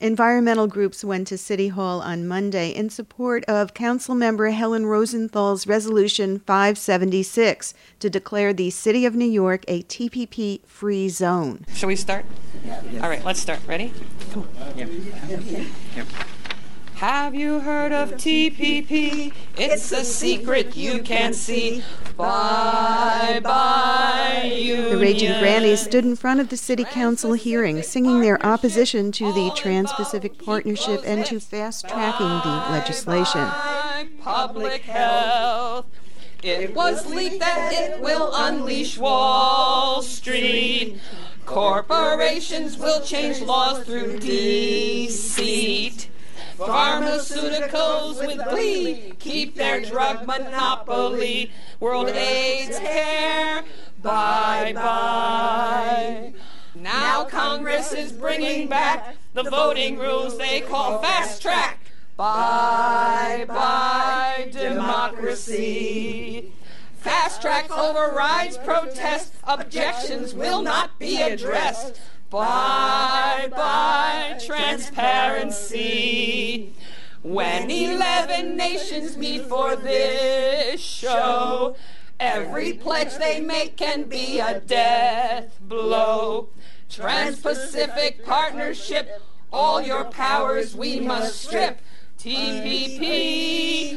Environmental groups went to City Hall on Monday in support of Councilmember Helen Rosenthal's Resolution 576 to declare the City of New York a TPP-free zone. Shall we start? Yeah. All right, let's start. Ready? Come on. Yep. Have you heard of TPP? It's a secret you can't see. Bye-bye, Union. The Raging Grannies stood in front of the City Council hearing, singing their opposition to the Trans-Pacific Partnership and to fast-tracking the legislation. Public health. It was leaked that it will unleash Wall Street. Corporations will change laws through deceit. Pharmaceuticals with glee keep their drug monopoly. World AIDS care, bye-bye. Now Congress is bringing back the voting rules they call fast track. Bye-bye, democracy. Fast track overrides protest. Objections will not be addressed. Bye-bye, transparency. When 11 nations meet for this show, every pledge they make can be a death blow. Trans-Pacific Partnership, all your powers we must strip. TPP,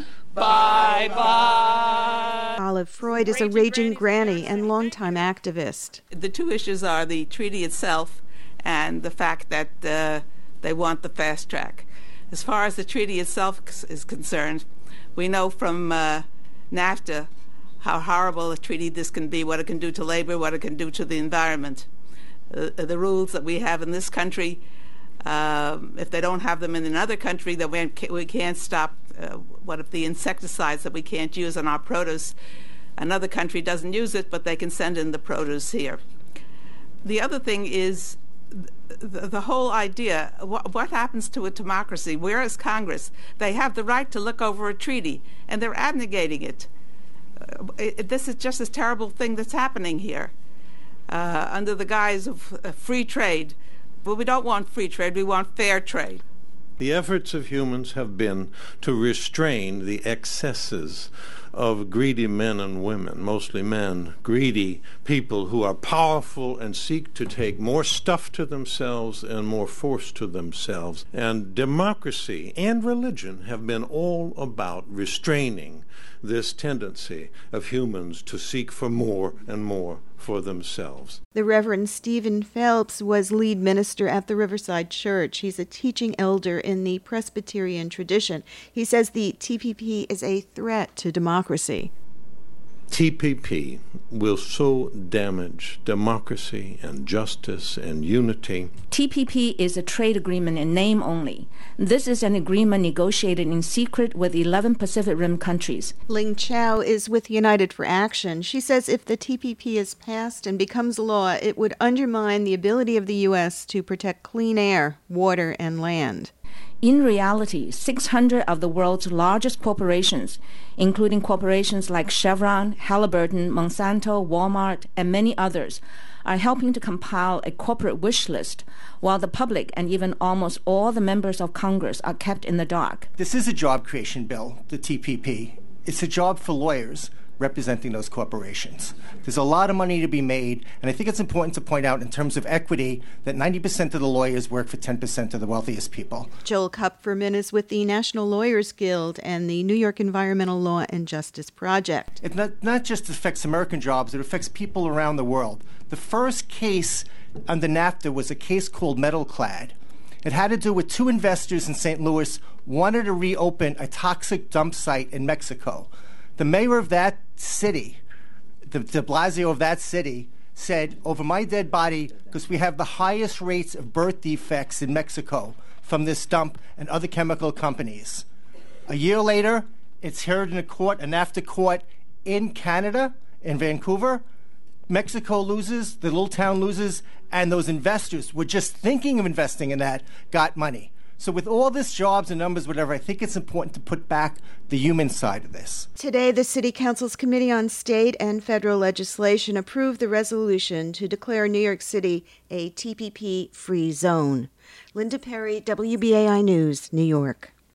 bye-bye. Olive Freud is a raging granny and longtime activist. The two issues are the treaty itself and the fact that they want the fast track. As far as the treaty itself is concerned, we know from NAFTA how horrible a treaty this can be, what it can do to labor, what it can do to the environment. The rules that we have in this country, if they don't have them in another country, then we can't stop. What if the insecticides that we can't use on our produce, another country doesn't use it, but they can send in the produce here. The other thing is the whole idea, what happens to a democracy? Where is Congress? They have the right to look over a treaty, and they're abnegating it. This is just a terrible thing that's happening here under the guise of free trade. But we don't want free trade, we want fair trade. The efforts of humans have been to restrain the excesses of greedy men and women, mostly men, greedy people who are powerful and seek to take more stuff to themselves and more force to themselves. And democracy and religion have been all about restraining this tendency of humans to seek for more and more for themselves. The Reverend Stephen Phelps was lead minister at the Riverside Church. He's a teaching elder in the Presbyterian tradition. He says the TPP is a threat to democracy. TPP will so damage democracy and justice and unity. TPP is a trade agreement in name only. This is an agreement negotiated in secret with 11 Pacific Rim countries. Ling Chow is with United for Action. She says if the TPP is passed and becomes law, it would undermine the ability of the U.S. to protect clean air, water, and land. In reality, 600 of the world's largest corporations, including corporations like Chevron, Halliburton, Monsanto, Walmart, and many others, are helping to compile a corporate wish list, while the public and even almost all the members of Congress are kept in the dark. This is a job creation bill, the TPP. It's a job for lawyers representing those corporations. There's a lot of money to be made, and I think it's important to point out in terms of equity that 90% of the lawyers work for 10% of the wealthiest people. Joel Kupferman is with the National Lawyers Guild and the New York Environmental Law and Justice Project. It not just affects American jobs, it affects people around the world. The first case under NAFTA was a case called Metalclad. It had to do with two investors in St. Louis wanted to reopen a toxic dump site in Mexico. The mayor of that city, de Blasio of that city, said, over my dead body, because we have the highest rates of birth defects in Mexico from this dump and other chemical companies. A year later, it's heard in a court, a NAFTA court in Canada, in Vancouver. Mexico loses, the little town loses, and those investors were just thinking of investing in that, got money. So with all this jobs and numbers, whatever, I think it's important to put back the human side of this. Today, the City Council's Committee on State and Federal Legislation approved the resolution to declare New York City a TPP-free zone. Linda Perry, WBAI News, New York.